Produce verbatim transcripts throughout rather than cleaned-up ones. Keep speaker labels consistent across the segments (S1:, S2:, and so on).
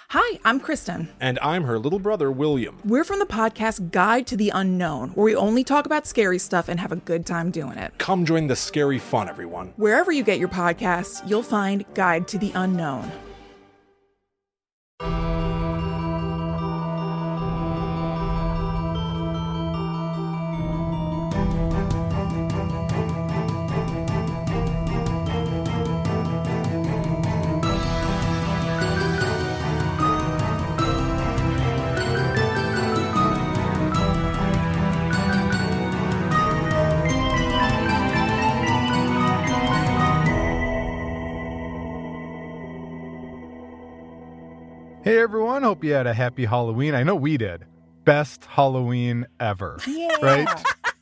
S1: Hi, I'm Kristen.
S2: And I'm her little brother, William.
S1: We're from the podcast Guide to the Unknown, where we only talk about scary stuff and have a good time doing it.
S2: Come join the scary fun, everyone.
S1: Wherever you get your podcasts, you'll find Guide to the Unknown.
S3: Hey everyone, hope you had a happy Halloween. I know we did. Best Halloween ever.
S4: Yeah.
S3: Right?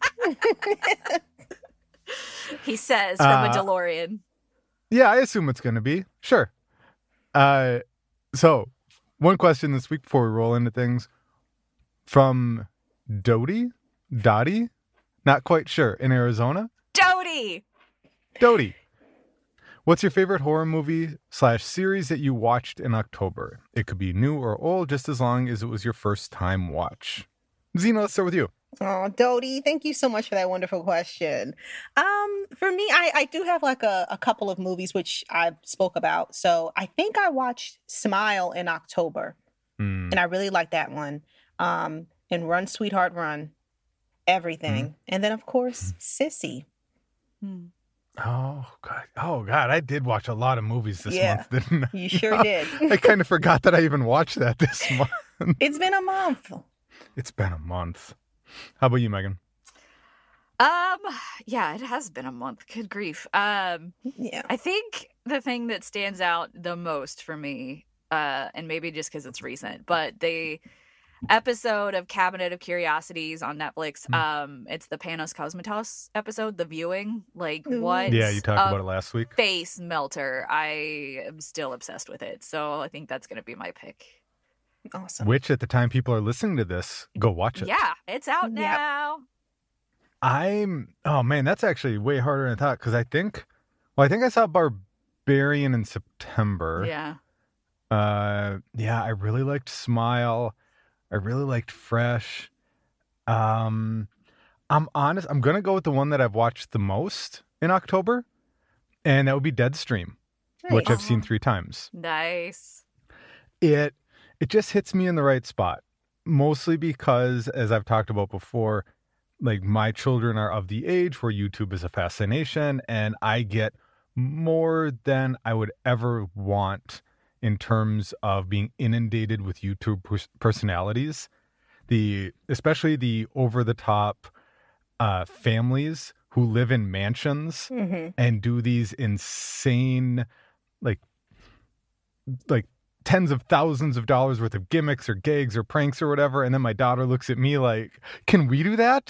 S5: He says from
S3: Uh,
S5: a DeLorean.
S3: Yeah, I assume it's going to be. Sure. Uh, so, one question this week before we roll into things. From Dodie? Dottie? Not quite sure. In Arizona?
S5: Jody!
S3: Dodie. What's your favorite horror movie slash series that you watched in October? It could be new or old, just as long as it was your first time watch. Zena, let's start with you.
S4: Oh, Dodie, thank you so much for that wonderful question. Um, for me, I, I do have like a, a couple of movies which I spoke about. So I think I watched Smile in October,
S3: Mm.
S4: and I really like that one. Um, and Run, Sweetheart, Run, everything.
S3: Mm.
S4: And then, of course, Sissy.
S5: Hmm.
S3: Oh, God. Oh, God. I did watch a lot of movies this
S4: Yeah.
S3: month, didn't I?
S4: You sure did.
S3: I kind of forgot that I even watched that this month.
S4: It's been a month.
S3: It's been a month. How about you, Megan?
S5: Um, yeah, it has been a month. Good grief. Um,
S4: Yeah.
S5: I think the thing that stands out the most for me, uh, and maybe just because it's recent, but the episode of Cabinet of Curiosities on Netflix,
S3: Hmm.
S5: um, it's the Panos Cosmatos episode, The Viewing. Like,
S4: Mm.
S5: what?
S3: Yeah, you talked
S5: a
S3: about it last week.
S5: Face melter. I am still obsessed with it, so I think that's gonna be my pick.
S4: Awesome.
S3: Which, at the time people are listening to this, go watch it.
S5: Yeah, it's out
S4: Yep.
S5: now.
S3: I'm, oh man, that's actually way harder than I thought because I think, well, I think I saw Barbarian in September.
S5: Yeah.
S3: Uh, yeah, I really liked Smile. I really liked Fresh. Um, I'm honest, I'm going to go with the one that I've watched the most in October, and that would be Deadstream, which
S4: Nice.
S3: I've seen three times.
S5: Nice.
S3: It it just hits me in the right spot, mostly because, as I've talked about before, like my children are of the age where YouTube is a fascination, and I get more than I would ever want in terms of being inundated with YouTube pers- personalities, the especially the over the top uh, families who live in mansions
S4: Mm-hmm.
S3: and do these insane, like, like tens of thousands of dollars worth of gimmicks or gags or pranks or whatever. And then my daughter looks at me like, "Can we do that?"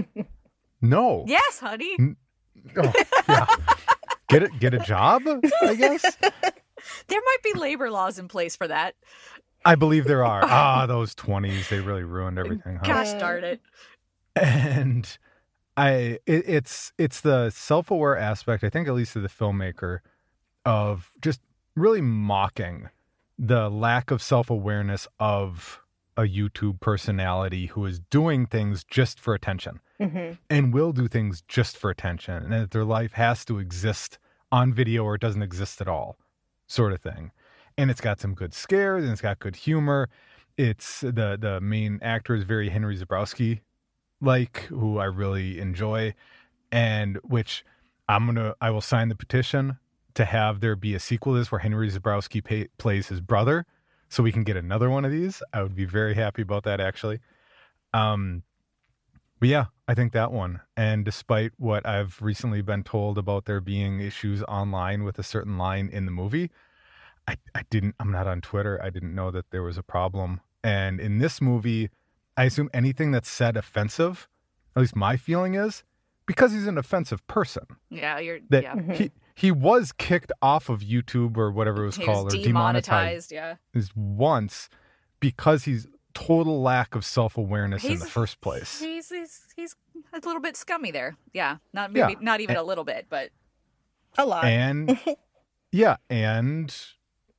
S3: No.
S5: Yes, honey.
S3: Oh, yeah. Get it. Get a job, I guess.
S5: There might be labor laws in place for that.
S3: I believe there are. Ah, those twenties, they really ruined everything. Huh?
S5: Gosh darn it.
S3: And I, it, it's it's the self-aware aspect, I think, at least of the filmmaker, of just really mocking the lack of self-awareness of a YouTube personality who is doing things just for attention
S4: Mm-hmm.
S3: and will do things just for attention, and that their life has to exist on video or it doesn't exist at all, sort of thing. And it's got some good scares and it's got good humor. It's the the main actor is very Henry Zabrowski like, who I really enjoy, and which I'm gonna I will sign the petition to have there be a sequel to this where Henry Zabrowski pay, plays his brother, so we can get another one of these. I would be very happy about that, actually. Um, but yeah, I think that one. And despite what I've recently been told about there being issues online with a certain line in the movie, I, I didn't, I'm not on Twitter. I didn't know that there was a problem. And in this movie, I assume anything that's said offensive, at least my feeling is, because he's an offensive person.
S5: Yeah, you're
S3: That
S5: yeah.
S4: Mhm.
S3: he, he was kicked off of YouTube or whatever it was
S5: He
S3: called,
S5: was
S3: or demonetized
S5: demonetized, yeah.
S3: is once because he's total lack of self-awareness in
S5: He's-
S3: the first place.
S5: He's he's he's a little bit scummy there. Yeah. Not
S3: Yeah.
S5: maybe not even a little bit, but
S4: A lot.
S3: And yeah, and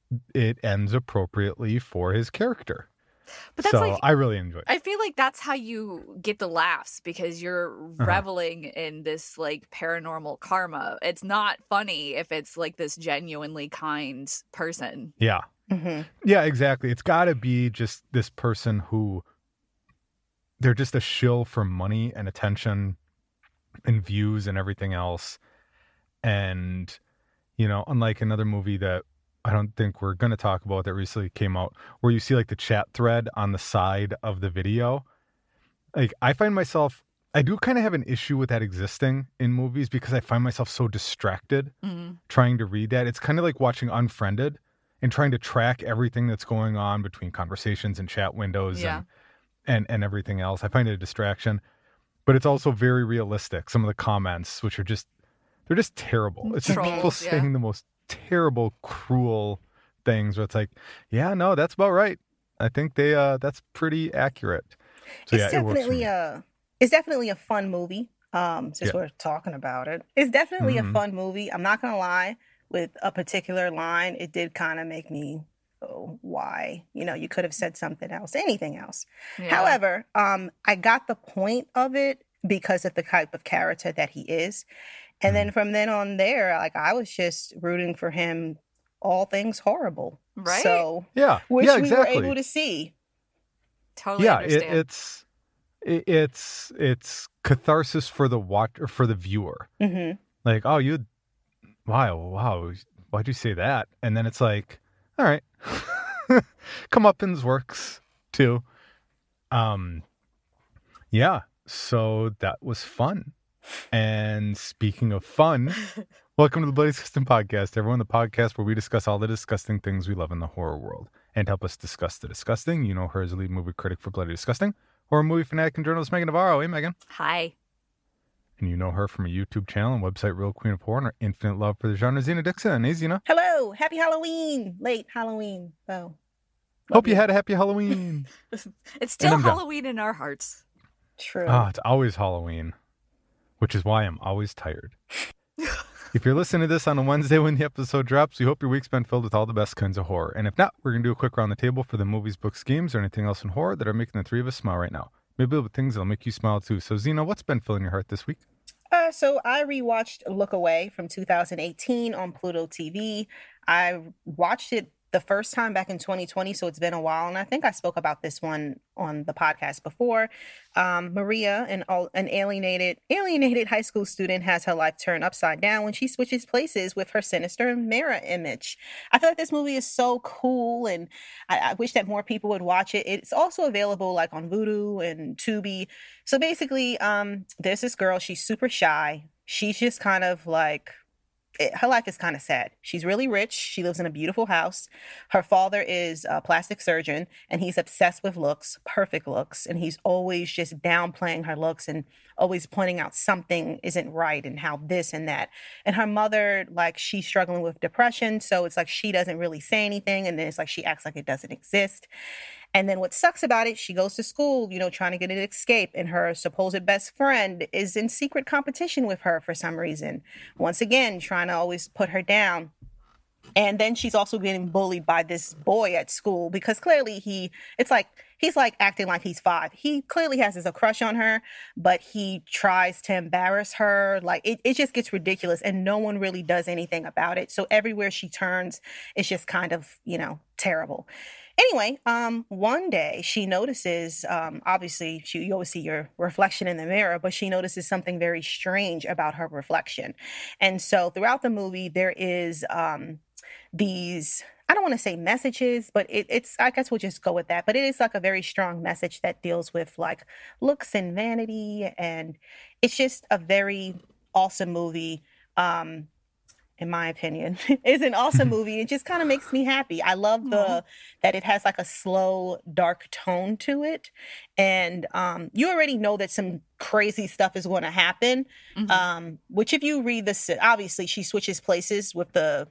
S3: it ends appropriately for his character.
S5: But that's
S3: so
S5: like,
S3: I really enjoyed it.
S5: I feel like that's how you get the laughs, because you're
S3: Uh-huh.
S5: reveling in this like paranormal karma. It's not funny if it's like this genuinely kind person.
S3: Yeah.
S4: Mhm.
S3: Yeah, exactly. It's got to be just this person who they're just a shill for money and attention and views and everything else. And, you know, unlike another movie that I don't think we're going to talk about that recently came out, where you see like the chat thread on the side of the video. Like, I find myself, I do kind of have an issue with that existing in movies because I find myself so distracted
S5: Mm.
S3: trying to read that. It's kind of like watching Unfriended and trying to track everything that's going on between conversations and chat windows
S5: Yeah.
S3: and, and, and everything else. I find it a distraction, but it's also very realistic. Some of the comments, which are just, they're just terrible. It's just people
S5: Trolls, yeah.
S3: saying the most terrible, cruel things where it's like, yeah, no, that's about right. I think they, uh, that's pretty accurate. So
S4: it's
S3: yeah, it works for
S4: definitely
S3: me.
S4: a it's definitely a fun movie. Um, since
S3: Yeah.
S4: we're talking about it, it's definitely
S3: Mhm.
S4: a fun movie. I'm not gonna lie. With a particular line, it did kind of make me, oh, why? You know, you could have said something else, anything else.
S5: Yeah.
S4: However, um, I got the point of it because of the type of character that he is. And then from then on there, like I was just rooting for him, all things horrible.
S5: Right?
S4: So,
S3: Yeah.
S4: which
S3: yeah,
S4: we
S3: exactly.
S4: were able to see.
S5: Totally
S3: yeah, it,
S5: understand.
S3: it's, it, it's, it's catharsis for the watch or for the viewer.
S4: hmm
S3: Like, oh, you, wow, wow, why'd you say that? And then it's like, all right, comeuppance works too. Um, yeah, so that was fun. And speaking of fun, welcome to the Bloody Disgusting Podcast, everyone. The podcast where we discuss all the disgusting things we love in the horror world. And to help us discuss the disgusting, you know her as a lead movie critic for Bloody Disgusting, horror movie fanatic and journalist Megan Navarro. Hey, Megan.
S5: Hi.
S3: And you know her from a YouTube channel and website, Real Queen of Horror, and her infinite love for the genre, Zena Dixon. Hey, Zena.
S4: Hello, happy Halloween, late Halloween. So,
S3: Hope you had a happy Halloween.
S5: It's still
S3: I'm done.
S5: Halloween in our hearts.
S4: true.
S3: Ah, it's always Halloween, which is why I'm always tired. If you're listening to this on a Wednesday when the episode drops, we hope your week's been filled with all the best kinds of horror. And if not, we're going to do a quick round the table for the movies, books, games, or anything else in horror that are making the three of us smile right now. Maybe with things that'll make you smile too. So, Zena, what's been filling your heart this week?
S4: Uh, so I rewatched Look Away from two thousand eighteen on Pluto T V. I watched it the first time back in twenty twenty, so it's been a while, and I think I spoke about this one on the podcast before. Um, Maria, an, an alienated alienated high school student, has her life turned upside down when she switches places with her sinister mirror image. I feel like this movie is so cool, and I, I wish that more people would watch it. It's also available like on Vudu and Tubi. So basically, um, there's this girl. She's super shy. She's just kind of like. It, her life is kind of sad. She's really rich. She lives in a beautiful house. Her father is a plastic surgeon, and he's obsessed with looks, perfect looks. And he's always just downplaying her looks and always pointing out something isn't right and how this and that. And her mother, like, she's struggling with depression. So it's like she doesn't really say anything. And then it's like she acts like it doesn't exist. And then what sucks about it, she goes to school, you know, trying to get an escape, and her supposed best friend is in secret competition with her for some reason. Once again, trying to always put her down. And then she's also getting bullied by this boy at school because clearly he, it's like, he's like acting like he's five. He clearly has a crush on her, but he tries to embarrass her. Like it, it just gets ridiculous and no one really does anything about it. So everywhere she turns, it's just kind of, you know, terrible. Anyway, um, one day she notices, um, obviously, she, you always see your reflection in the mirror, but she notices something very strange about her reflection. And so throughout the movie, there is um, these, I don't want to say messages, but it, it's, I guess we'll just go with that. But it is like a very strong message that deals with like looks and vanity. And it's just a very awesome movie. Um, in my opinion, is an awesome movie. It just kind of makes me happy. I love the
S5: Aw.
S4: that it has like a slow, dark tone to it. And um, you already know that some crazy stuff is going to happen.
S5: Mhm.
S4: Um, which if you read this, obviously she switches places with the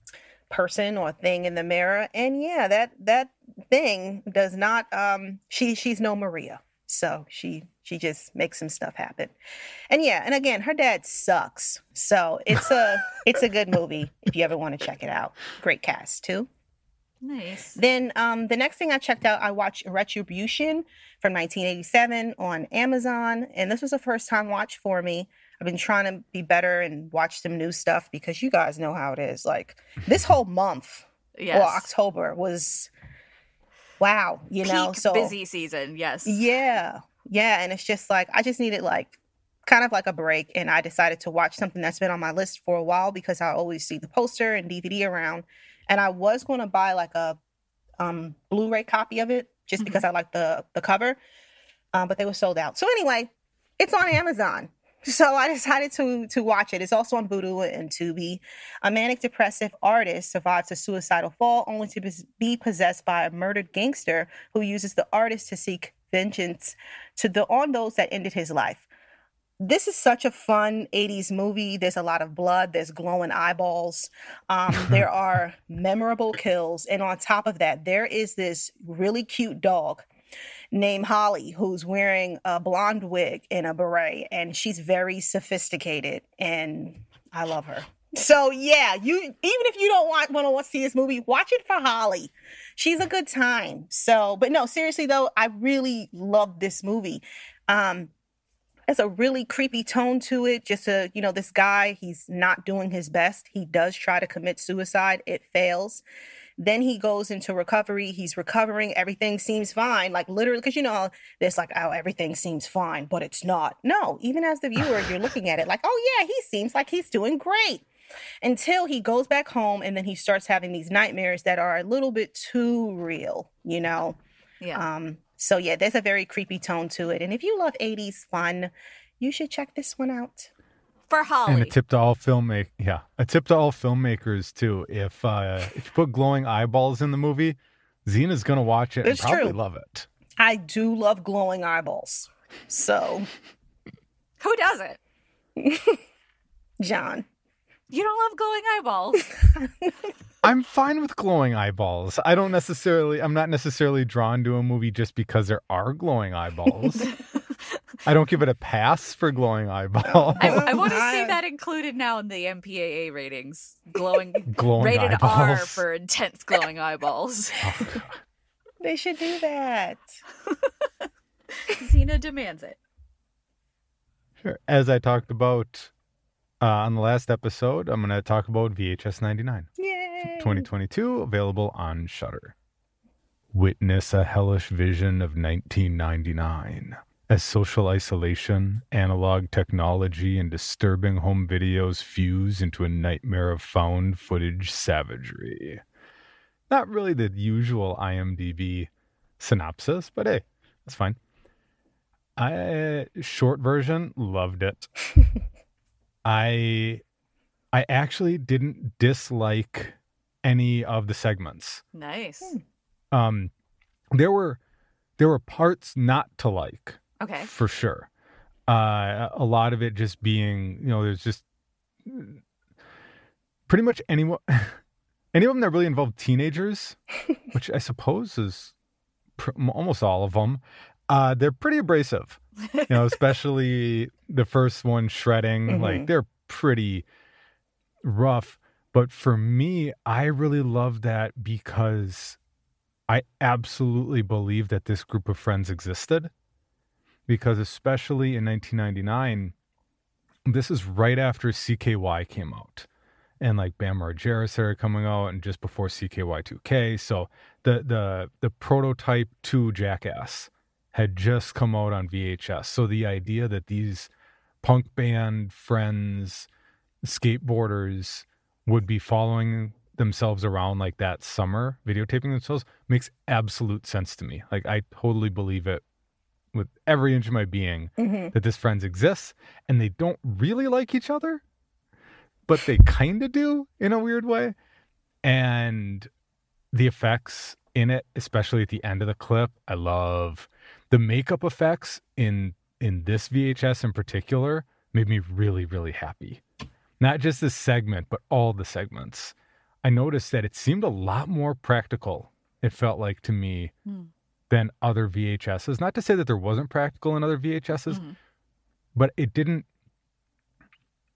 S4: person or thing in the mirror. And yeah, that that thing does not, um, she she's no Maria. So she she just makes some stuff happen. And yeah, and again, her dad sucks. So it's a it's a good movie if you ever want to check it out. Great cast too.
S5: Nice.
S4: Then um, the next thing I checked out, I watched Retribution from nineteen eighty-seven on Amazon. And this was a first time watch for me. I've been trying to be better and watch some new stuff because you guys know how it is. Like this whole month
S5: Yes.
S4: or October was, wow, you
S5: Peak
S4: know, so
S5: busy season. Yes.
S4: yeah, yeah. And it's just like, I just needed like kind of like a break. And I decided to watch something that's been on my list for a while because I always see the poster and D V D around. And I was going to buy like a um, Blu-ray copy of it just
S5: Mhm.
S4: because I like the the cover, um, but they were sold out. So anyway, it's on Amazon. So I decided to to watch it. It's also on Vudu and Tubi. A manic depressive artist survives a suicidal fall only to bes- be possessed by a murdered gangster who uses the artist to seek vengeance to the on those that ended his life. This is such a fun eighties movie. There's a lot of blood. There's glowing eyeballs. Um, there are memorable kills. And on top of that, there is this really cute dog named Holly who's wearing a blonde wig and a beret. And she's very sophisticated. And I love her. So yeah, you even if you don't want, want to see this movie, watch it for Holly. She's a good time. So, but no, seriously though, I really love this movie. Um, There's a really creepy tone to it. Just a, you know, this guy, he's not doing his best. He does try to commit suicide. It fails. Then he goes into recovery. He's recovering. Everything seems fine. Like literally, because, you know, there's like, oh, everything seems fine, but it's not. No, even as the viewer, you're looking at it like, oh, yeah, he seems like he's doing great. Until he goes back home and then he starts having these nightmares that are a little bit too real, you know?
S5: Yeah.
S4: Um, So yeah, there's a very creepy tone to it. And if you love eighties fun, you should check this one out.
S5: For Holly.
S3: And a tip to all filmmak yeah, a tip to all filmmakers too. If uh, if you put glowing eyeballs in the movie, Zena's gonna watch it
S4: It's
S3: and probably
S4: true.
S3: love it.
S4: I do love glowing eyeballs. So,
S5: Who doesn't?
S4: John.
S5: You don't love glowing eyeballs.
S3: I'm fine with glowing eyeballs. I don't necessarily. I'm not necessarily drawn to a movie just because there are glowing eyeballs. I don't give it a pass for glowing eyeballs.
S5: I, I want to see
S4: I-
S5: that included now in the M P A A ratings. Glowing,
S3: glowing
S5: rated
S3: eyeballs.
S5: R for intense glowing eyeballs.
S3: Oh, God.
S4: They should do that.
S5: Xena demands it.
S3: Sure. As I talked about uh, on the last episode, I'm going to talk about V H S ninety-nine.
S4: Yay.
S3: twenty twenty-two, available on Shudder. Witness a hellish vision of nineteen ninety-nine. As social isolation, analog technology, and disturbing home videos fuse into a nightmare of found footage savagery. Not really the usual IMDb synopsis, but hey, that's fine. I short version, loved it. I I actually didn't dislike any of the segments.
S5: Nice.
S3: Um, there were there were parts not to like.
S5: Okay.
S3: For sure. Uh, a lot of it just being, you know, there's just pretty much anyone, any of them that really involve teenagers, which I suppose is pr- almost all of them. Uh, they're pretty abrasive, you know, especially the first one, Shredding.
S4: Mhm.
S3: Like they're pretty rough. But for me, I really love that because I absolutely believe that this group of friends existed. Because especially in nineteen ninety-nine, this is right after C K Y came out. And like Bam Margera started coming out and just before C K Y two K. So the the the prototype to Jackass had just come out on V H S. So the idea that these punk band friends, skateboarders would be following themselves around like that summer, videotaping themselves, makes absolute sense to me. Like I totally believe it with every inch of my being
S4: Mhm.
S3: that this friends exists and they don't really like each other, but they kind of do in a weird way. And the effects in it, especially at the end of the clip, I love the makeup effects in, in this V H S in particular made me really, really happy. Not just this segment, but all the segments. I noticed that it seemed a lot more practical. It felt like to me,
S5: Hmm.
S3: than other V H Ss. Not to say that there wasn't practical in other V H Ss,
S5: Mhm.
S3: but it didn't,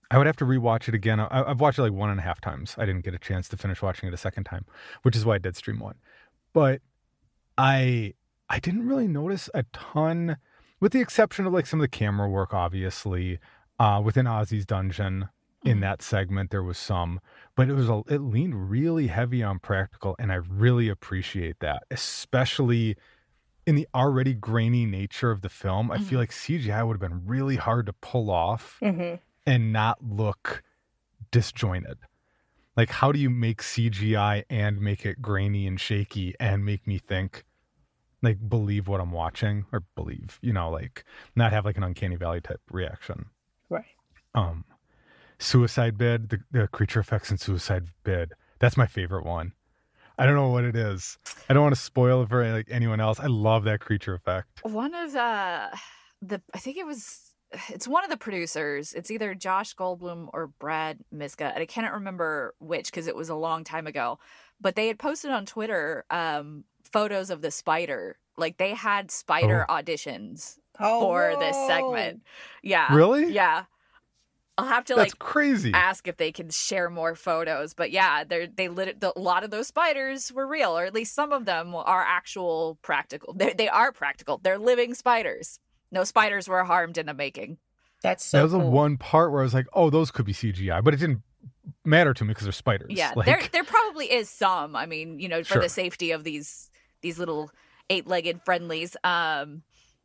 S3: I would have to rewatch it again. I, I've watched it like one and a half times. I didn't get a chance to finish watching it a second time, which is why I did stream one. But I I didn't really notice a ton, with the exception of like some of the camera work, obviously. Uh, within Ozzy's dungeon, in
S5: Mhm.
S3: that segment, there was some, but it was a, it leaned really heavy on practical, and I really appreciate that, especially in the already grainy nature of the film. I
S5: Mhm.
S3: feel like C G I would have been really hard to pull off
S4: hmm
S3: and not look disjointed. Like, how do you make C G I and make it grainy and shaky and make me think, like, believe what I'm watching, or believe, you know, like, not have like an uncanny valley type reaction.
S4: Right.
S3: Um, Suicide Bid, the, the creature effects in Suicide Bid, that's my favorite one. I don't know what it is. I don't want to spoil it for like anyone else. I love that creature effect.
S5: One of uh, the, I think it was, it's one of the producers. It's either Josh Goldblum or Brad Miska, and I cannot remember which because it was a long time ago. But they had posted on Twitter um, photos of the spider. Like they had spider auditions
S4: Oh,
S5: for this
S4: whoa.
S5: segment. Yeah.
S3: Really?
S5: Yeah. I'll have to
S3: That's
S5: like
S3: crazy.
S5: ask if they can share more photos. But yeah, they're they lit the, a lot of those spiders were real, or at least some of them are actual practical. They they are practical. They're living spiders. No spiders were harmed in the making.
S4: That's so
S3: that was
S4: cool.
S3: the one part where I was like, oh, those could be C G I, but it didn't matter to me because they're spiders.
S5: Yeah,
S3: like,
S5: there there probably is some. I mean, you know, for
S3: Sure.
S5: the safety of these these little eight-legged friendlies. Um,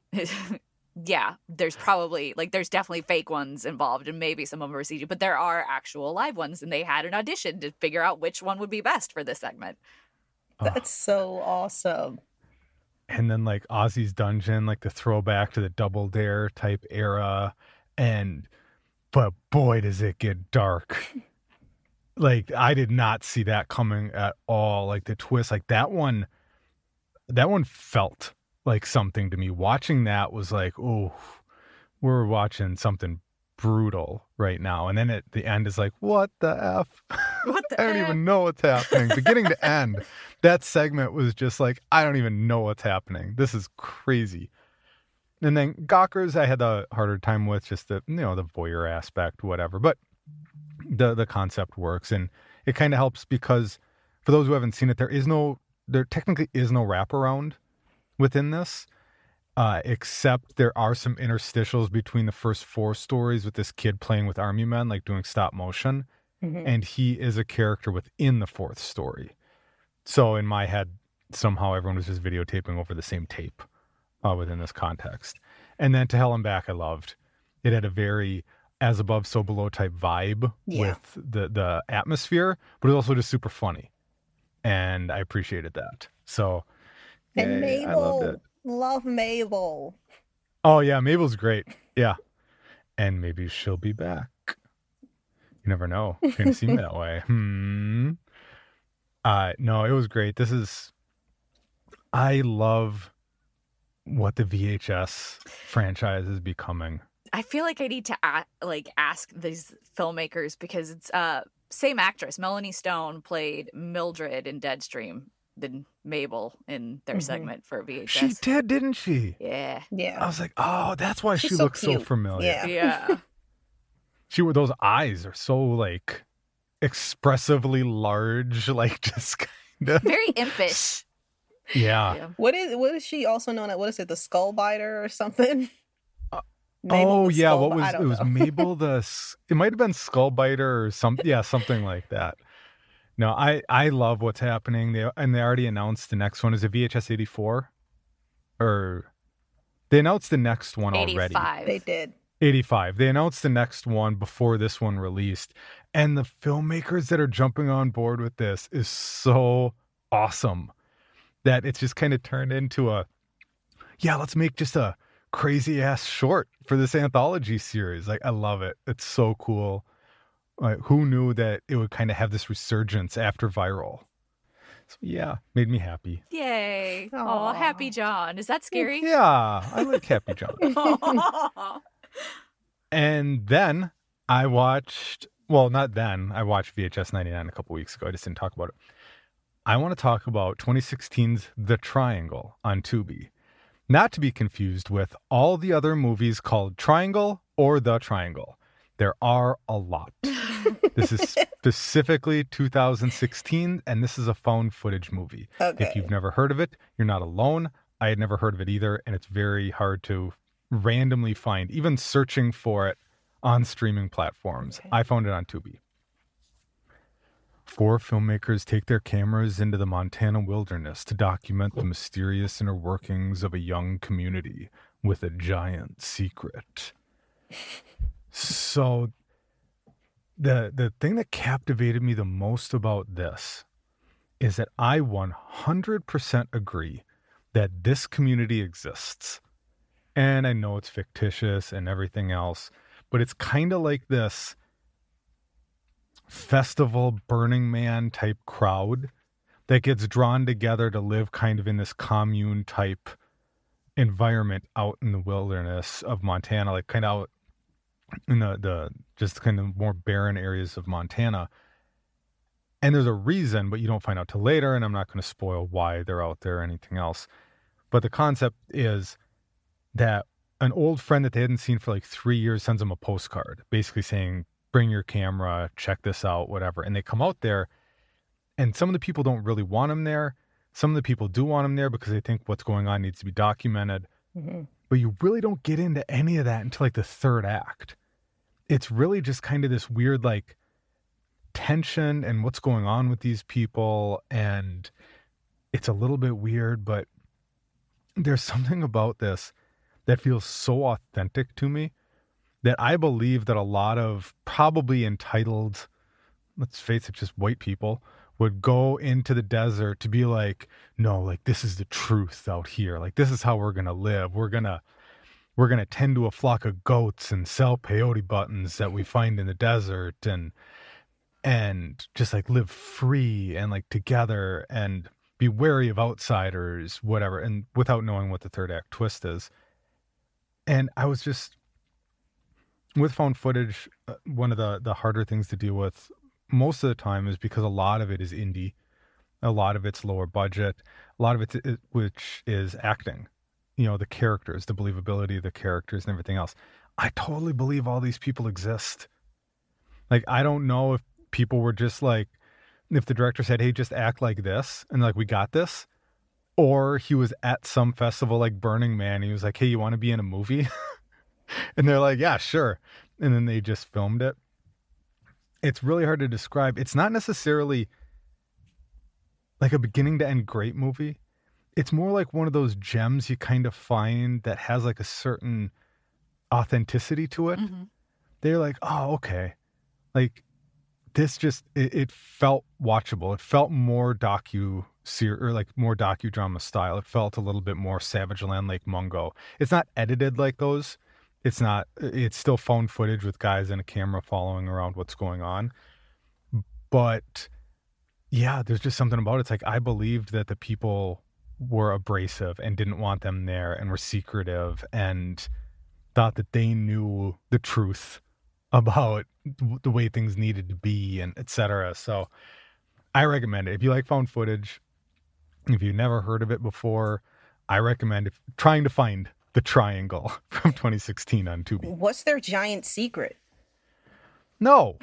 S5: yeah, there's probably like there's definitely fake ones involved, and maybe some of them are C G I, but there are actual live ones, and they had an audition to figure out which one would be best for this segment.
S3: oh.
S4: That's so awesome.
S3: And then like Ozzy's Dungeon, like the throwback to the Double Dare type era. And, but boy, does it get dark. Like, I did not see that coming at all. Like the twist, like that one, that one felt like something to me. Watching that was like, oh, we're watching something brutal right now. And then at the end is like, what the F?
S5: What the
S3: I don't
S5: F?
S3: even know what's happening. Beginning to end, that segment was just like, I don't even know what's happening. This is crazy. And then Gawkers, I had a harder time with, just the, you know, the voyeur aspect, whatever. But the the concept works, and it kind of helps because for those who haven't seen it, there is no, there technically is no wraparound within this. Uh, except there are some interstitials between the first four stories with this kid playing with army men, like doing stop motion.
S4: Mhm.
S3: And he is a character within the fourth story. So in my head, somehow everyone was just videotaping over the same tape uh, within this context. And then To Hell and Back, I loved. It had a very as above, so below type vibe
S4: Yeah.
S3: with the, the atmosphere, but it was also just super funny. And I appreciated that. So
S4: And
S3: yay, I loved
S4: Mabel.
S3: it.
S4: Love Mabel.
S3: Oh yeah, Mabel's great. Yeah. And maybe she'll be back. You never know. It's gonna seem that way. Hmm. Uh no, it was great. This is I love what the V H S franchise is becoming.
S5: I feel like I need to a- like ask these filmmakers because it's uh same actress. Melanie Stone played Mildred in Deadstream, then Mabel in their
S4: Mhm.
S5: segment for V H
S3: She
S5: S.
S3: did, didn't she?
S5: Yeah.
S3: I
S4: Yeah.
S3: was like, oh, that's why
S4: She's
S3: she
S4: so
S3: looks so
S4: cute.
S3: familiar.
S4: Yeah.
S5: Yeah.
S3: She those eyes are so like expressively large, like just kind of
S5: Very impish.
S3: yeah.
S5: Yeah.
S4: What is what is she also known as? What is it? The Skull Biter or something?
S3: Uh,
S4: Mabel
S3: oh
S4: the
S3: yeah,
S4: Skull
S3: what
S4: Bi-
S3: was
S4: I
S3: it
S4: don't
S3: was
S4: know.
S3: Mabel the S- it might have been Skullbiter or some yeah, something like that. No, I I love what's happening. They and they already announced the next one is a V H S eighty-four or they announced the next one already.
S5: eighty-five.
S4: They did.
S3: eighty-five. They announced the next one before this one released. And the filmmakers that are jumping on board with this is so awesome that it's just kind of turned into a, yeah, let's make just a crazy ass short for this anthology series. Like, I love it. It's so cool. Like, who knew that it would kind of have this resurgence after Viral? So yeah, made me happy.
S5: Yay. Oh,
S4: Aw.
S5: Happy John. Is that scary?
S3: Yeah, I like Happy John. And then I watched, well, not then, I watched V H S ninety-nine a couple weeks ago. I just didn't talk about it. I want to talk about twenty sixteen's The Triangle on Tubi. Not to be confused with all the other movies called Triangle or The Triangle. There are a lot. This is specifically two thousand sixteen, and this is a found footage movie.
S4: Okay.
S3: If you've never heard of it, you're not alone. I had never heard of it either, and it's very hard to randomly find, even searching for it on streaming platforms.
S4: Okay.
S3: I found it on Tubi. Four filmmakers take their cameras into the Montana wilderness to document the mysterious inner workings of a young community with a giant secret. So the the thing that captivated me the most about this is that I one hundred percent agree that this community exists. And I know it's fictitious and everything else, but it's kind of like this festival Burning Man type crowd that gets drawn together to live kind of in this commune type environment out in the wilderness of Montana, like kind of out in the, the just kind of more barren areas of Montana. And there's a reason, but you don't find out till later, and I'm not going to spoil why they're out there or anything else. But the concept is that an old friend that they hadn't seen for like three years sends them a postcard, basically saying, bring your camera, check this out, whatever. And they come out there, and some of the people don't really want them there. Some of the people do want them there because they think what's going on needs to be documented. Mm-hmm. But you really don't get into any of that until like the third act. It's really just kind of this weird like tension and what's going on with these people. And it's a little bit weird, but there's something about this that feels so authentic to me that I believe that a lot of probably entitled, let's face it, just white people would go into the desert to be like, no, like this is the truth out here. Like this is how we're going to live. We're going to, we're going to tend to a flock of goats and sell peyote buttons that we find in the desert and, and just like live free and like together and be wary of outsiders, whatever. And without knowing what the third act twist is. And I was just, with found footage, uh, one of the, the harder things to deal with most of the time is because a lot of it is indie. A lot of it's lower budget. A lot of it, is, which is acting. You know, the characters, the believability of the characters and everything else. I totally believe all these people exist. Like, I don't know if people were just like, if the director said, hey, just act like this. And like, we got this. Or he was at some festival like Burning Man. He was like, hey, you want to be in a movie? And they're like, yeah, sure. And then they just filmed it. It's really hard to describe. It's not necessarily like a beginning to end great movie. It's more like one of those gems you kind of find that has like a certain authenticity to it. Mm-hmm. They're like, oh, okay. Like this just, it, it felt watchable. It felt more docu or like more docudrama style. It felt a little bit more Savage Land, Lake Mungo. It's not edited like those. It's not, it's still found footage with guys in a camera following around what's going on. But yeah, there's just something about it. It's like, I believed that the people were abrasive and didn't want them there and were secretive and thought that they knew the truth about the way things needed to be and et cetera. So I recommend it. If you like found footage, if you've never heard of it before, I recommend if, trying to find The Triangle from twenty sixteen on Tubi.
S4: What's their giant secret?
S3: No.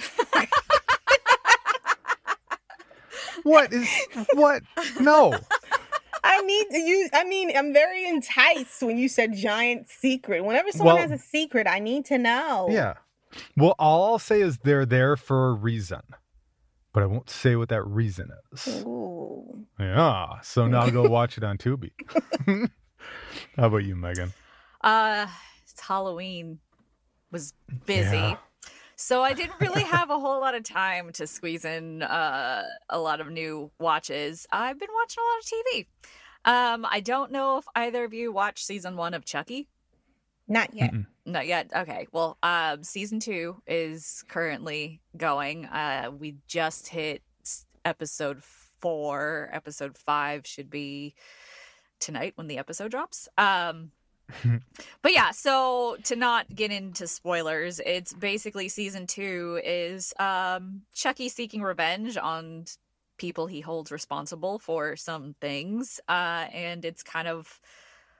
S3: What is, what? No.
S4: I need you. I mean, I'm very enticed when you said giant secret. Whenever someone
S3: Well,
S4: has a secret, I need to know.
S3: Yeah. Well, all I'll say is they're there for a reason, but I won't say what that reason is.
S4: Ooh.
S3: Yeah. So now go watch it on Tubi. How about you, Megan?
S5: Uh, it's Halloween was busy.
S3: Yeah.
S5: So I didn't really have a whole lot of time to squeeze in uh, a lot of new watches. I've been watching a lot of T V. Um, I don't know if either of you watched season one of Chucky.
S4: Not yet.
S3: Mm-mm.
S5: Not yet. Okay. Well, um, season two is currently going. Uh, we just hit s- episode four. Episode five should be tonight when the episode drops. Um, but yeah, so to not get into spoilers, it's basically season two is um, Chucky seeking revenge on people he holds responsible for some things. Uh, and it's kind of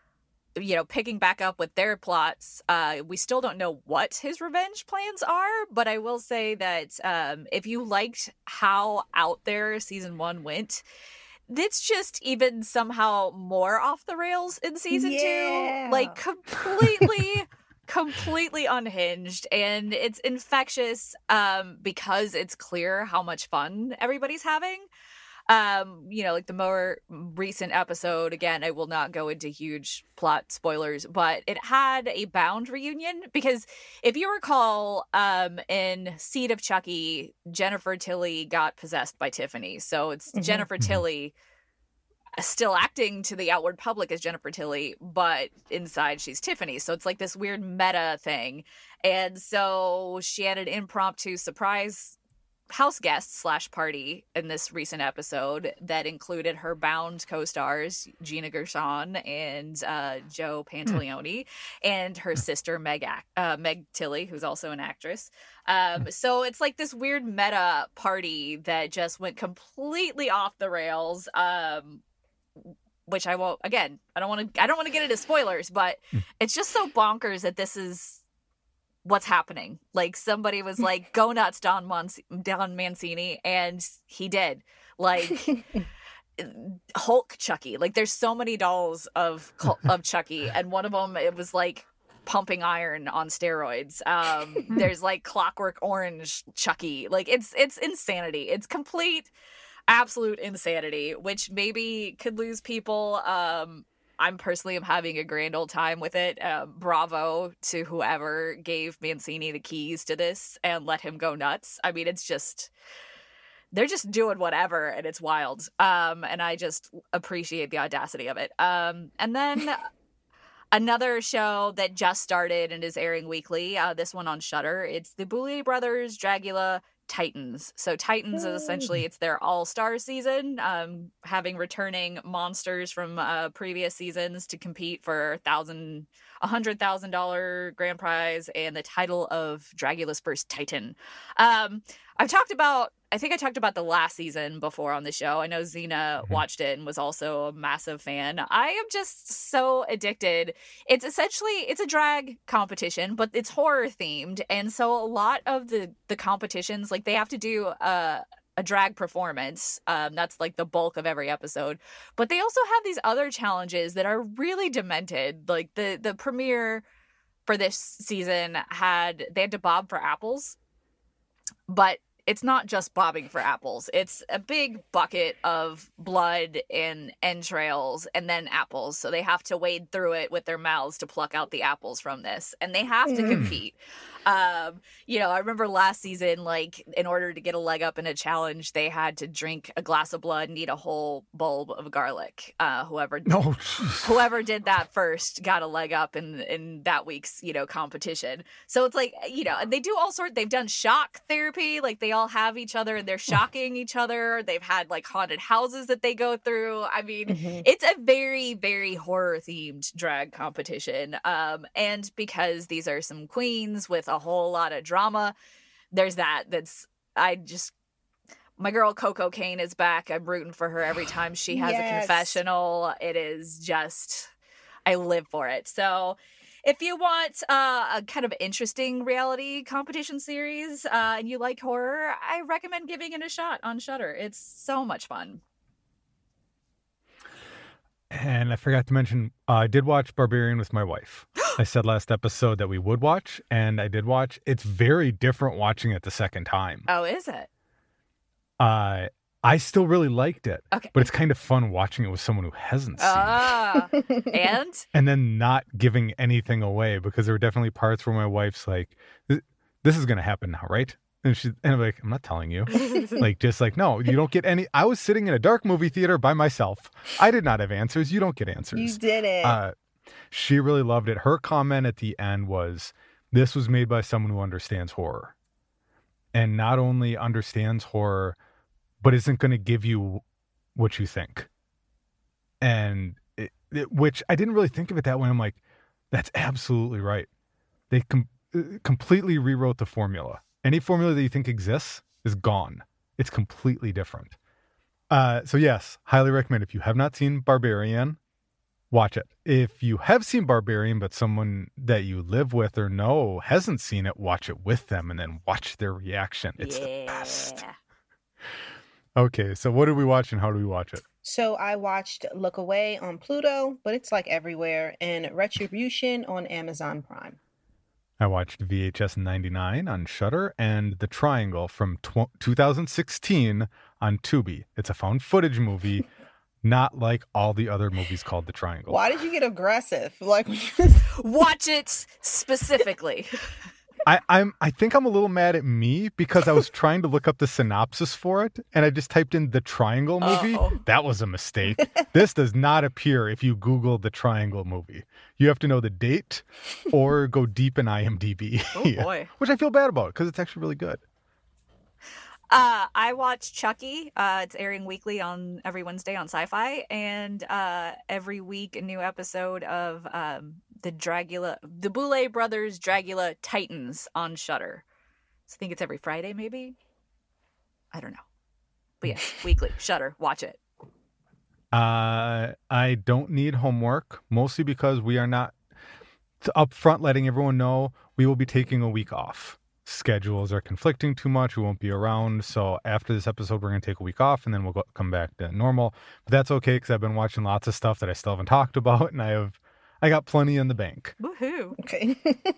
S5: you know, picking back up with their plots, uh, we still don't know what his revenge plans are, but I will say that um, if you liked how out there season one went, it's just even somehow more off the rails in season
S4: Yeah.
S5: two. Like, completely, completely unhinged. And it's infectious um, because it's clear how much fun everybody's having. Um, you know, like the more recent episode, again, I will not go into huge plot spoilers, but it had a Bound reunion because if you recall, um, in Seed of Chucky, Jennifer Tilly got possessed by Tiffany. So it's
S4: Mhm.
S5: Jennifer Tilly still acting to the outward public as Jennifer Tilly, but inside she's Tiffany. So it's like this weird meta thing. And so she had an impromptu surprise house guest slash party in this recent episode that included her Bound co-stars Gina Gershon and uh, Joe Pantaleone, and her sister Meg uh, Meg Tilly, who's also an actress. Um, so it's like this weird meta party that just went completely off the rails. Um, which I won't. Again, I don't want to. I don't want to get into spoilers, but it's just so bonkers that this is what's happening. Like, somebody was like, go nuts, Don, Mon- Don Mancini, and he did. Like, Hulk Chucky. Like, there's so many dolls of of Chucky, and one of them, it was like pumping iron on steroids. Um, there's like Clockwork Orange Chucky. Like, it's it's insanity. It's complete, absolute insanity, which maybe could lose people. Um, I'm personally am having a grand old time with it. Uh, bravo to whoever gave Mancini the keys to this and let him go nuts. I mean, it's just, they're just doing whatever, and it's wild. Um, and I just appreciate the audacity of it. Um, and then another show that just started and is airing weekly, uh, this one on Shudder. It's the Boulet Brothers Dragula Titans. So Titans is essentially, it's their all-star season, um, having returning monsters from uh, previous seasons to compete for thousand, a hundred thousand dollar grand prize and the title of Dragula's first Titan. Um, I've talked about, I think I talked about the last season before on the show. I know Xena watched it and was also a massive fan. I am just so addicted. It's essentially, it's a drag competition, but it's horror themed. And so a lot of the, the competitions, like they have to do a, a drag performance. Um, that's like the bulk of every episode. But they also have these other challenges that are really demented. Like the, the premiere for this season had, they had to bob for apples. But it's not just bobbing for apples. It's a big bucket of blood and entrails and then apples. So they have to wade through it with their mouths to pluck out the apples from this. And they have to compete. Um, you know, I remember last season, like, in order to get a leg up in a challenge, they had to drink a glass of blood and eat a whole bulb of garlic. Uh, whoever
S3: No.
S5: whoever did that first got a leg up in in that week's, you know, competition. So it's like, you know, and they do all sorts. They've done shock therapy. Like, they all have each other and they're shocking each other. They've had like haunted houses that they go through. I mean,
S4: Mhm.
S5: it's a very, very horror themed drag competition. Um, and because these are some queens with a whole lot of drama, there's that. That's, I just, my girl Coco Kane is back. I'm rooting for her every time she has
S4: Yes.
S5: a confessional. It is just, I live for it. So if you want uh, a kind of interesting reality competition series uh, and you like horror, I recommend giving it a shot on Shudder. It's so much fun.
S3: And I forgot to mention, uh, I did watch Barbarian with my wife. I said last episode that we would watch, and I did watch. It's very different watching it the second time.
S5: Oh, is it?
S3: Uh, I still really liked it,
S5: Okay.
S3: but it's kind of fun watching it with someone who hasn't seen it.
S5: Ah, and?
S3: And then not giving anything away, because there were definitely parts where my wife's like, "This- this is going to happen now, right?" And she, and I'm like, I'm not telling you. Like, just like, no, you don't get any. I was sitting in a dark movie theater by myself. I did not have answers. You don't get answers.
S4: You did it.
S3: Uh, she really loved it. Her comment at the end was, this was made by someone who understands horror. And not only understands horror, but isn't going to give you what you think. And it, it, which I didn't really think of it that way. I'm like, that's absolutely right. They com- completely rewrote the formula. Any formula that you think exists is gone. It's completely different. Uh, so yes, highly recommend. If you have not seen Barbarian, watch it. If you have seen Barbarian, but someone that you live with or know hasn't seen it, watch it with them and then watch their reaction. It's
S5: yeah.
S3: the best. Okay, so what did we watch and how do we watch it?
S4: So I watched Look Away on Pluto, but it's like everywhere, and Retribution on Amazon Prime.
S3: I watched V H S ninety-nine on Shudder and The Triangle from tw- two thousand sixteen on Tubi. It's a found footage movie, not like all the other movies called The Triangle.
S4: Why did you get aggressive? Like,
S5: Watch it specifically.
S3: I, I'm. I think I'm a little mad at me because I was trying to look up the synopsis for it, and I just typed in The Triangle movie.
S5: Uh-oh.
S3: That was a mistake. This does not appear if you Google The Triangle movie. You have to know the date or go deep in IMDb.
S5: Oh, boy.
S3: Which I feel bad about because it's actually really good.
S5: Uh, I watch Chucky. Uh, it's airing weekly on every Wednesday on Sci-Fi, and uh, every week a new episode of um, the Dragula, the Boulet Brothers Dragula Titans on Shudder. So I think it's every Friday, maybe. I don't know, but yeah, weekly Shudder. Watch it.
S3: Uh, I don't need homework, mostly because we are not up front letting everyone know we will be taking a week off. Schedules are conflicting too much. We won't be around. So after this episode, we're going to take a week off and then we'll go, come back to normal. But that's okay because I've been watching lots of stuff that I still haven't talked about, and I have I got plenty in the bank.
S5: Woohoo!
S4: okay.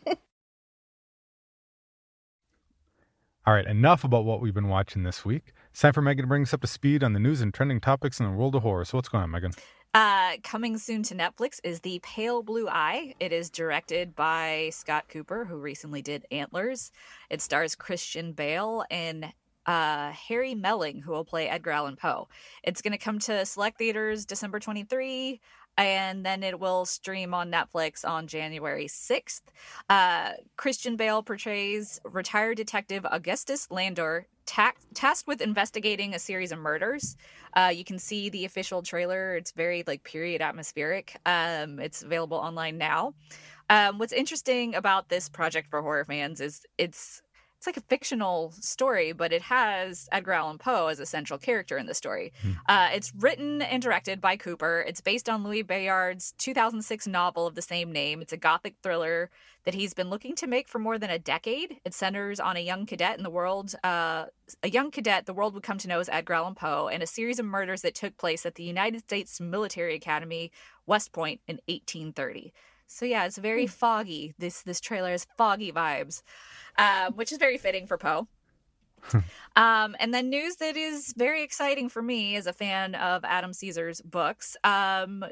S3: All right, enough about what we've been watching this week. It's time for Megan to bring us up to speed on the news and trending topics in the world of horror. So what's going on, Megan?
S5: Uh, coming soon to Netflix is The Pale Blue Eye. It is directed by Scott Cooper, who recently did Antlers. It stars Christian Bale and uh, Harry Melling, who will play Edgar Allan Poe. It's going to come to select theaters December twenty-third, and then it will stream on Netflix on January sixth. Uh, Christian Bale portrays retired detective Augustus Landor, ta- tasked with investigating a series of murders. Uh, you can see the official trailer. It's very like period atmospheric. Um, it's available online now. Um, what's interesting about this project for horror fans is it's it's like a fictional story, but it has Edgar Allan Poe as a central character in the story. Hmm. Uh, it's written and directed by Cooper. It's based on Louis Bayard's two thousand six novel of the same name. It's a gothic thriller that he's been looking to make for more than a decade. It centers on a young cadet in the world, uh, a young cadet the world would come to know as Edgar Allan Poe, and a series of murders that took place at the United States Military Academy, West Point, in eighteen thirty. So yeah, it's very foggy. This this trailer has foggy vibes, uh, which is very fitting for Poe. um, and then news that is very exciting for me as a fan of Adam Caesar's books. Um,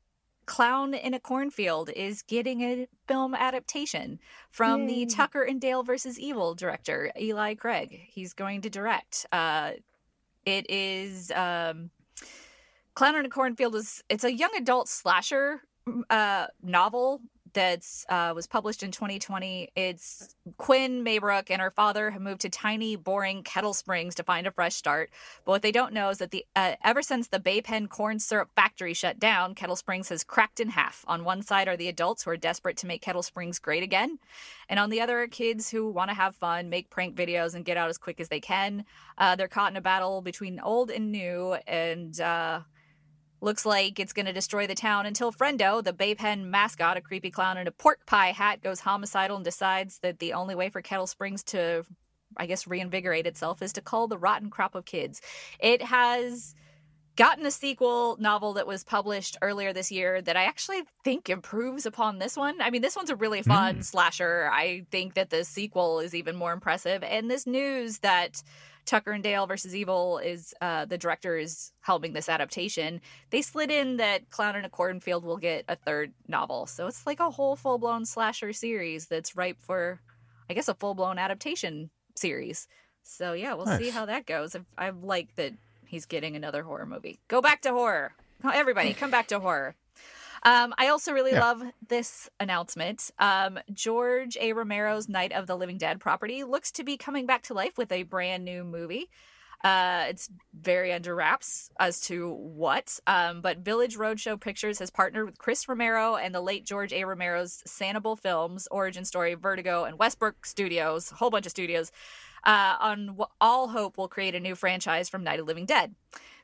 S5: Clown in a Cornfield is getting a film adaptation from Yay. the Tucker and Dale versus Evil director, Eli Craig. He's going to direct. Uh, it is um, Clown in a Cornfield is it's a young adult slasher uh, novel that's uh, was published in twenty twenty. It's Quinn Maybrook and her father have moved to tiny, boring Kettle Springs to find a fresh start. But what they don't know is that the uh, ever since the Bay Pen corn syrup factory shut down, Kettle Springs has cracked in half. On one side are the adults who are desperate to make Kettle Springs great again, and on the other are kids who want to have fun, make prank videos, and get out as quick as they can. Uh, they're caught in a battle between old and new, and uh, looks like it's going to destroy the town until Friendo, the Bay Pen mascot, a creepy clown in a pork pie hat, goes homicidal and decides that the only way for Kettle Springs to, I guess, reinvigorate itself is to cull the rotten crop of kids. It has gotten a sequel novel that was published earlier this year that I actually think improves upon this one. I mean, this one's a really fun mm. slasher. I think that the sequel is even more impressive. And this news that Tucker and Dale versus Evil is uh, the director is helming this adaptation. They slid in that Clown in a Cornfield will get a third novel. So it's like a whole full-blown slasher series that's ripe for, I guess, a full-blown adaptation series. So yeah, we'll nice. see how that goes. I, I like that he's getting another horror movie. Go back to horror. Everybody, come back to horror. Um, I also really yeah. love this announcement. Um, George A. Romero's Night of the Living Dead property looks to be coming back to life with a brand new movie. Uh, it's very under wraps as to what, um, but Village Roadshow Pictures has partnered with Chris Romero and the late George A. Romero's Sanibel Films, Origin Story, Vertigo, and Westbrook Studios, a whole bunch of studios, uh, on what all hope will create a new franchise from Night of the Living Dead.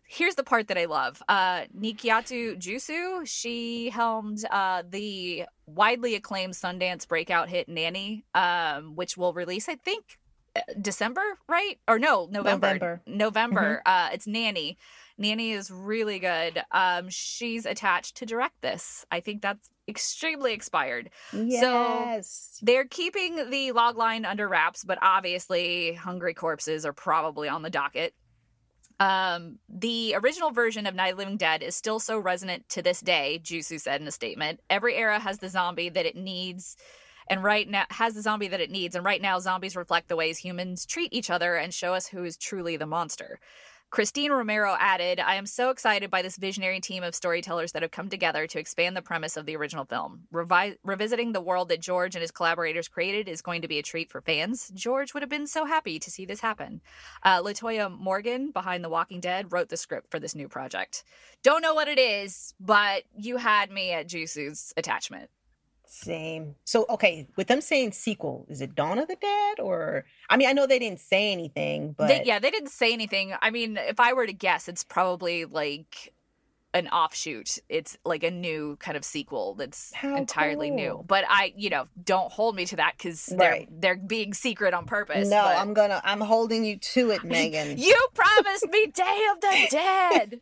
S5: Here's the part that I love. Uh, Nikyatu Jusu, she helmed uh, the widely acclaimed Sundance breakout hit Nanny, um, which will release, I think, December, right? Or no, November.
S4: November.
S5: November. Mm-hmm. Uh, it's Nanny. Nanny is really good. Um, she's attached to direct this. I think that's extremely expired.
S4: Yes.
S5: So they're keeping the log line under wraps, but obviously Hungry Corpses are probably on the docket. Um, the original version of Night of the Living Dead is still so resonant to this day, Jusu said in a statement. Every era has the zombie that it needs, and right now has the zombie that it needs, and right now zombies reflect the ways humans treat each other and show us who is truly the monster. Christine Romero added, I am so excited by this visionary team of storytellers that have come together to expand the premise of the original film. Revi- revisiting the world that George and his collaborators created is going to be a treat for fans. George would have been so happy to see this happen. Uh, LaToya Morgan, behind The Walking Dead, wrote the script for this new project. Don't know what it is, but you had me at Jusu's attachment.
S4: Same. So, okay, with them saying sequel, is it Dawn of the Dead or... I mean, I know they didn't say anything, but...
S5: They, yeah, they didn't say anything. I mean, if I were to guess, it's probably like an offshoot. It's like a new kind of sequel that's
S4: How
S5: entirely
S4: cool.
S5: new. But I, you know, don't hold me to that because they're,
S4: Right.
S5: they're being secret on purpose.
S4: No,
S5: but...
S4: I'm gonna... I'm holding you to it, Megan.
S5: You promised me Day of the Dead!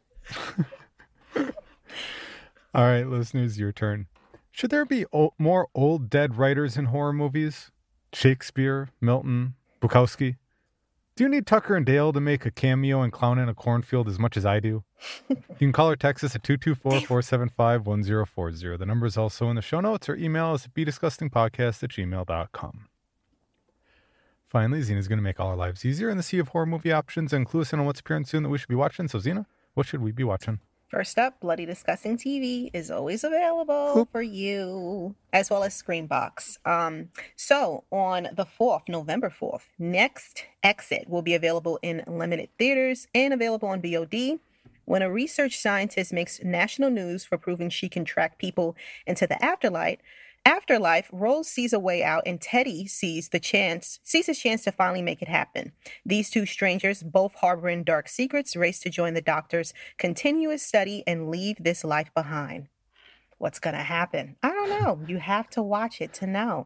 S3: All right, listeners, your turn. Should there be o- more old dead writers in horror movies? Shakespeare, Milton, Bukowski? Do you need Tucker and Dale to make a cameo and clown in a cornfield as much as I do? You can call or text us at two two four, four seven five, one zero four zero. The number is also in the show notes, or email us at be disgusting podcast at gmail dot com. Finally, Zena's going to make all our lives easier in the sea of horror movie options and clue us in on what's appearing soon that we should be watching. So, Zena, what should we be watching?
S4: First up, Bloody Disgusting T V is always available
S3: Cool.
S4: for you, as well as Screambox. Um, so on the fourth, November fourth, Next Exit will be available in limited theaters and available on V O D. When a research scientist makes national news for proving she can track people into the afterlife, Afterlife, Rose sees a way out and Teddy sees the chance, sees his chance to finally make it happen. These two strangers, both harboring dark secrets, race to join the doctor's continuous study and leave this life behind. What's going to happen? I don't know. You have to watch it to know.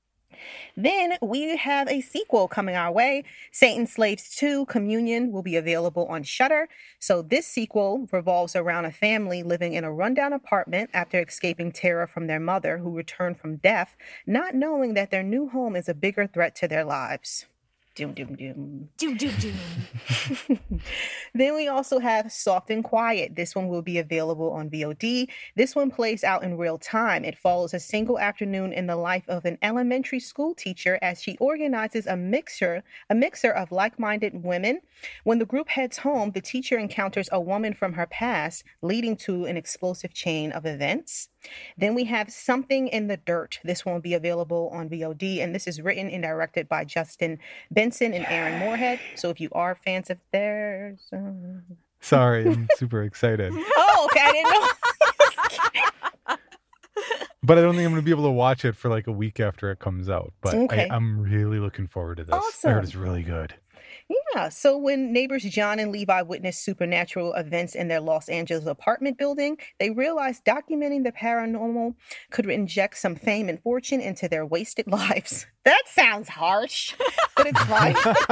S4: Then we have a sequel coming our way. Satan's Slaves two Communion will be available on Shudder. So this sequel revolves around a family living in a rundown apartment after escaping terror from their mother, who returned from death, not knowing that their new home is a bigger threat to their lives. Doom, doom, doom.
S5: Doom, doom, doom.
S4: Then we also have Soft and Quiet. This one will be available on V O D. This one plays out in real time. It follows a single afternoon in the life of an elementary school teacher as she organizes a mixture, a mixer of like-minded women. When the group heads home, the teacher encounters a woman from her past, leading to an explosive chain of events. Then we have Something in the Dirt. This one will be available on V O D, and this is written and directed by Justin Benson and Aaron Moorhead. So if you are fans of theirs... Uh...
S3: Sorry, I'm super excited.
S4: Oh, okay, I didn't know.
S3: But I don't think I'm going to be able to watch it for like a week after it comes out. But
S4: Okay.
S3: I, I'm really looking forward to this. I
S4: Awesome.
S3: heard it's really good.
S4: Yeah, so when neighbors John and Levi witness supernatural events in their Los Angeles apartment building, they realize documenting the paranormal could inject some fame and fortune into their wasted lives. That sounds harsh, but it's fine.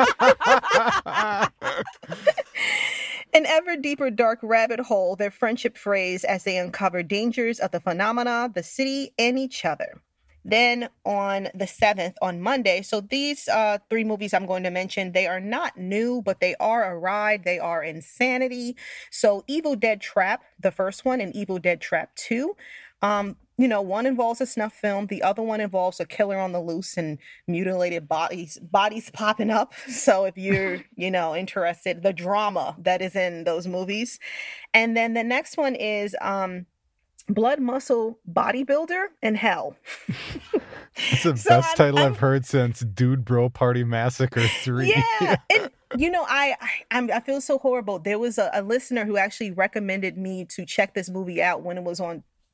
S4: An ever deeper dark rabbit hole, their friendship frays as they uncover dangers of the phenomena, the city, and each other. Then on the seventh, on Monday, so these uh, three movies I'm going to mention, they are not new, but they are a ride. They are insanity. So Evil Dead Trap, the first one, and Evil Dead Trap two. Um, you know, one involves a snuff film. The other one involves a killer on the loose and mutilated bodies, bodies popping up. So if you're, you know, interested, the drama that is in those movies. And then the next one is... Um, Blood Muscle Bodybuilder and Hell.
S3: It's the
S4: So
S3: best
S4: I'm-
S3: title
S4: I'm-
S3: I've heard since Dude Bro Party Massacre three.
S4: Yeah. And, you know, I, I I'm, I feel so horrible. There was a, a listener who actually recommended me to check this movie out when it was on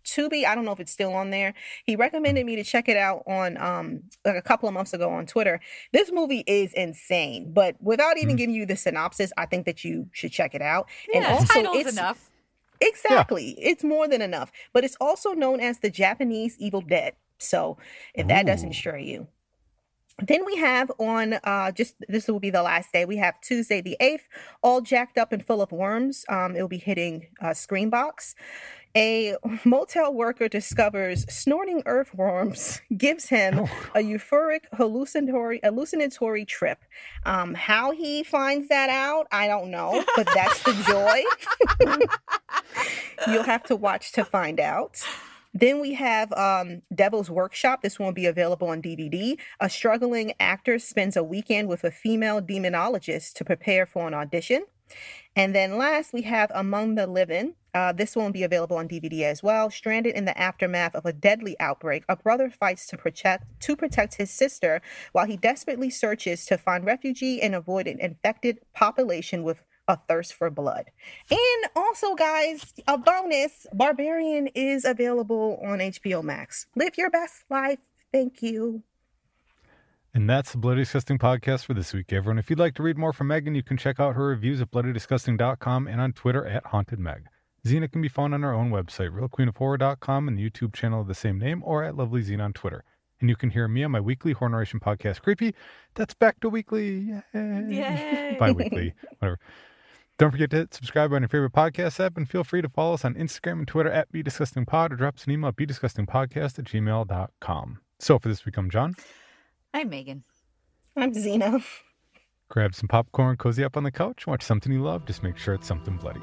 S4: Tubi. I don't know if it's still on there. He recommended me to check it out on um like a couple of months ago on Twitter. This movie is insane, but without even mm. giving you the synopsis, I think that you should check it out.
S5: Yeah,
S4: and also
S5: title's
S4: it's
S5: enough.
S4: Exactly. Yeah. It's more than enough. But it's also known as the Japanese Evil Dead. So if that Ooh. doesn't stray you. Then we have on, uh, just this will be the last day, we have Tuesday the eighth, All Jacked Up and Full of Worms. Um, it will be hitting uh, Screenbox. A motel worker discovers snorting earthworms gives him oh. a euphoric hallucinatory, hallucinatory trip. Um, how he finds that out, I don't know, but that's the joy. You'll have to watch to find out. Then we have um, Devil's Workshop. This one will be available on D V D. A struggling actor spends a weekend with a female demonologist to prepare for an audition. And then last, we have Among the Living. Uh, this one will be available on D V D as well. Stranded in the aftermath of a deadly outbreak, a brother fights to protect to protect his sister while he desperately searches to find refugee and avoid an infected population with a thirst for blood. And also, guys, a bonus, Barbarian is available on H B O Max. Live your best life. Thank you.
S3: And that's the Bloody Disgusting podcast for this week, everyone. If you'd like to read more from Megan, you can check out her reviews at bloody disgusting dot com and on Twitter at Haunted Meg. Xena can be found on our own website, real queen of horror dot com, and the YouTube channel of the same name, or at Lovely Xena on Twitter. And you can hear me on my weekly horror narration podcast, Creepy. That's back to weekly. Yay.
S5: Yay.
S3: Bi-weekly. Whatever. Don't forget to hit subscribe on your favorite podcast app, and feel free to follow us on Instagram and Twitter at BeDisgustingPod, or drop us an email at BeDisgustingPodcast at gmail dot com. So for this week, I'm John.
S5: I'm Megan.
S4: I'm Xena.
S3: Grab some popcorn, cozy up on the couch, watch something you love. Just make sure it's something bloody.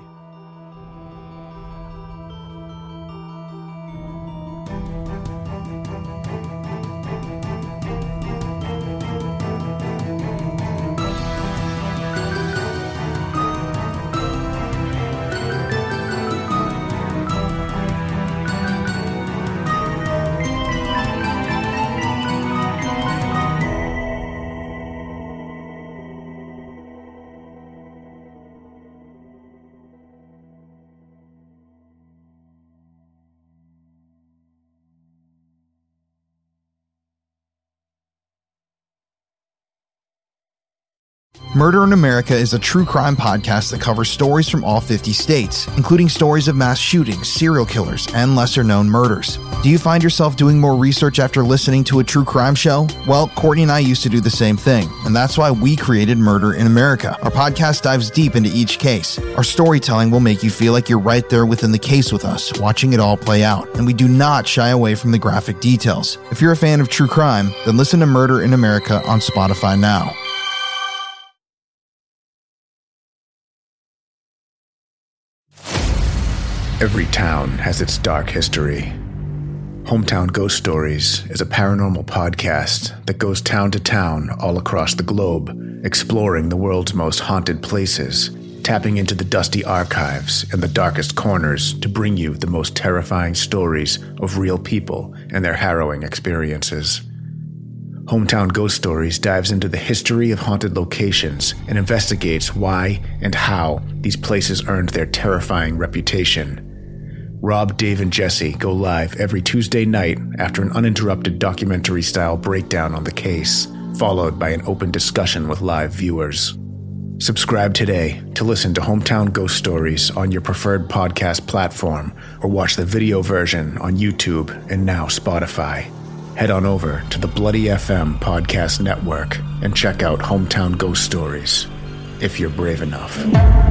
S6: Murder in America is a true crime podcast that covers stories from all fifty states, including stories of mass shootings, serial killers, and lesser-known murders. Do you find yourself doing more research after listening to a true crime show? Well, Courtney and I used to do the same thing, and that's why we created Murder in America. Our podcast dives deep into each case. Our storytelling will make you feel like you're right there within the case with us, watching it all play out, and we do not shy away from the graphic details. If you're a fan of true crime, then listen to Murder in America on Spotify now.
S7: Every town has its dark history. Hometown Ghost Stories is a paranormal podcast that goes town to town all across the globe, exploring the world's most haunted places, tapping into the dusty archives and the darkest corners to bring you the most terrifying stories of real people and their harrowing experiences. Hometown Ghost Stories dives into the history of haunted locations and investigates why and how these places earned their terrifying reputation. Rob, Dave, and Jesse go live every Tuesday night after an uninterrupted documentary-style breakdown on the case, followed by an open discussion with live viewers. Subscribe today to listen to Hometown Ghost Stories on your preferred podcast platform, or watch the video version on YouTube and now Spotify. Head on over to the Bloody F M Podcast Network and check out Hometown Ghost Stories, if you're brave enough.